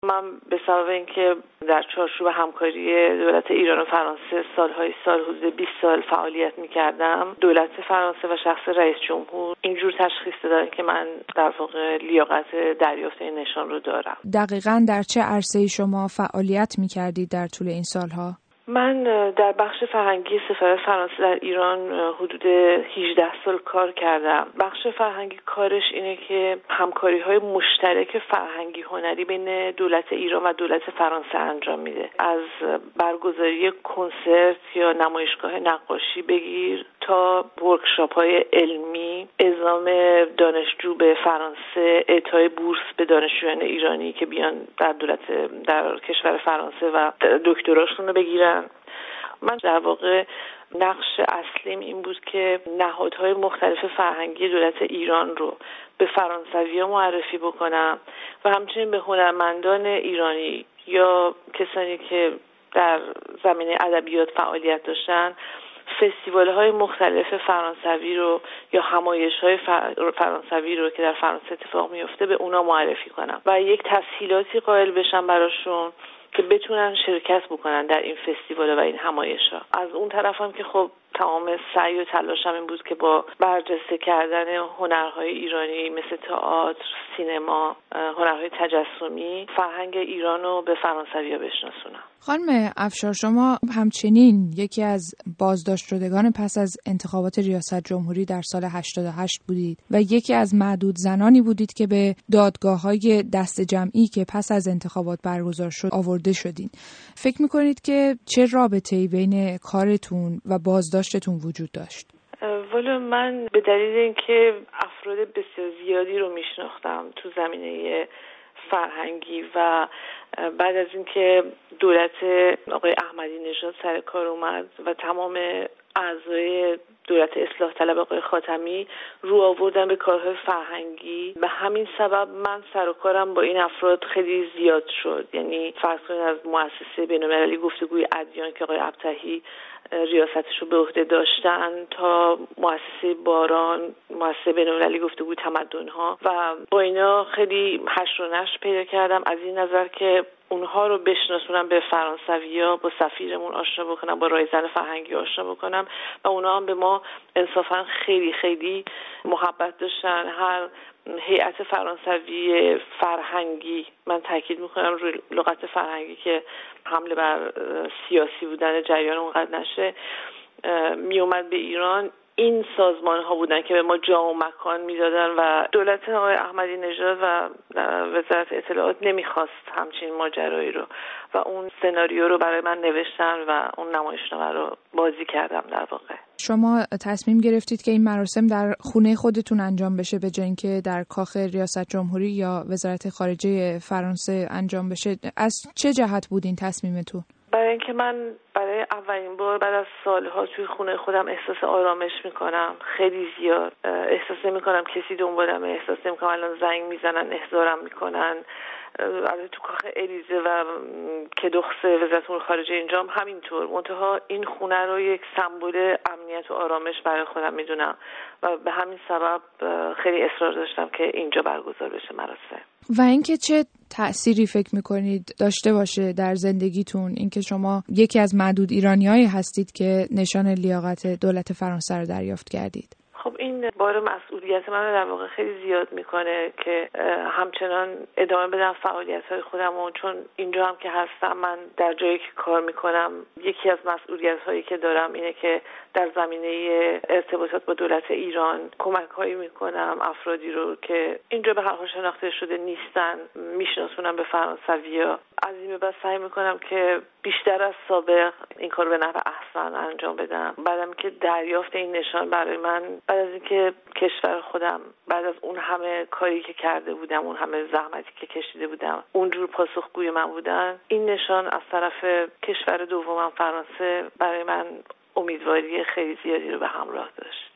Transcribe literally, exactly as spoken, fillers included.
من به سبب اینکه در چارچوب همکاری دولت ایران و فرانسه سالهای سال حدود بیست سال فعالیت می‌کردم، دولت فرانسه و شخص رئیس جمهور اینجور تشخیص دادن که من در واقع لیاقت دریافت این نشان رو دارم. دقیقاً در چه عرصه‌ای شما فعالیت می‌کردید در طول این سالها؟ من در بخش فرهنگی سفارت فرانسه در ایران حدود هجده سال کار کردم. بخش فرهنگی کارش اینه که همکاری‌های مشترک فرهنگی هنری بین دولت ایران و دولت فرانسه انجام میده. از برگزاری کنسرت یا نمایشگاه نقاشی بگیر تا ورکشاپ‌های علمی، اعزام دانشجو به فرانسه، اعطای بورس به دانشجویان ایرانی که بیان در دولت در کشور فرانسه و دکتراشون رو بگیرن. من در واقع نقش اصلیم این بود که نهادهای مختلف فرهنگی دولت ایران رو به فرانسوی‌ها معرفی بکنم و همچنین به هنرمندان ایرانی یا کسانی که در زمینه ادبیات فعالیت داشتن فستیوال‌های مختلف فرانسوی رو یا همایش‌های فرانسوی رو که در فرانسه اتفاق میفته به اونا معرفی کنم و یک تسهیلاتی قائل بشم براشون که بتونن شرکت بکنن در این فستیوال و این همایش‌ها. از اون طرف هم که خب تمام سعی و تلاشم این بود که با برجسته کردن هنرهای ایرانی مثل تئاتر، سینما، هنرهای تجسمی، فرهنگ ایران رو به فرانسوی‌ها بشناسونم. خانم افشار، شما همچنین یکی از بازداشت شدگان پس از انتخابات ریاست جمهوری در سال هشتاد و هشت بودید و یکی از معدود زنانی بودید که به دادگاه‌های دست جمعی که پس از انتخابات برگزار شد آورده شدین. فکر می‌کنید که چه رابطه‌ای بین کارتون و بازداشتتون وجود داشت؟ والا من به دلیل اینکه افراد بسیار زیادی رو میشناختم تو زمینه فرهنگی و بعد از اینکه دولت آقای احمدی نژاد سر کار اومد و تمام اعضای دولت اصلاح طلب آقای خاتمی رو آوردن به کارهای فرهنگی، به همین سبب من سر و کارم با این افراد خیلی زیاد شد. یعنی فرض کنید از مؤسسه بین‌المللی گفتگوی ادیان که آقای ابطحی ریاستش رو به عهده داشتن تا مؤسسه باران، مؤسسه بین‌المللی گفتگوی تمدن‌ها و با اینا خیلی حشر و نشر پیدا کردم از این نظر که اونها رو بشناسونم به فرانسوی‌ها، با سفیرمون آشنا بکنم، با رایزن فرهنگی آشنا بکنم و اونها هم به ما انصافا خیلی خیلی محبت داشتن. هر هیئت فرانسوی فرهنگی، من تاکید میکنم روی لغت فرهنگی که حمله بر سیاسی بودن جریان اونقدر نشه، می اومد به ایران، این سازمان ها بودن که به ما جا و مکان میدادن و دولت آقای احمدی نژاد و وزارت اطلاعات نمیخواست همچین ماجرایی رو و اون سناریو رو برای من نوشتن و اون نمایشنامه رو بازی کردم. در واقع شما تصمیم گرفتید که این مراسم در خونه خودتون انجام بشه به جای اینکه در کاخ ریاست جمهوری یا وزارت خارجه فرانسه انجام بشه. از چه جهت بود این تصمیمتون؟ برای اینکه من برای اولین بار بعد از سالها توی خونه خودم احساس آرامش میکنم، خیلی زیاد احساس نمیکنم کسی دنبالمه، احساس نمیکنم الان زنگ میزنن احضارم میکنن. البته تو کاخ الیزه و کدوخس وزارت امور خارجه اینجا هم همینطور، منتها این خونه رو یک سمبل امنیت و آرامش برای خودم میدونم و به همین سبب خیلی اصرار داشتم که اینجا برگزار بشه مراسم. و اینکه چه تأثیری فکر میکنید داشته باشه در زندگیتون اینکه شما یکی از معدود ایرانیایی هستید که نشان لیاقت دولت فرانسه رو دریافت کردید؟ خب این بار مسئولیت من رو در واقع خیلی زیاد میکنه که همچنان ادامه بدم فعالیت‌های خودم و چون اینجا هم که هستم، من در جایی که کار میکنم یکی از مسئولیت‌هایی که دارم اینه که در زمینه ارتباطات با دولت ایران کمک‌هایی میکنم افرادی رو که اینجا به هر حال شناخته شده نیستن، میشناسونم به فرانسوی‌ها. از این به بعد سعی میکنم که بیشتر از سابق این کار به نحو احسن انجام بدم. بعدم که دریافت این نشان برای من، بعد از اینکه کشور خودم بعد از اون همه کاری که کرده بودم، اون همه زحمتی که کشیده بودم، اونجور پاسخگوی من بودن، این نشان از طرف کشور دومم فرانسه برای من امیدواری خیلی زیادی رو به همراه داشت.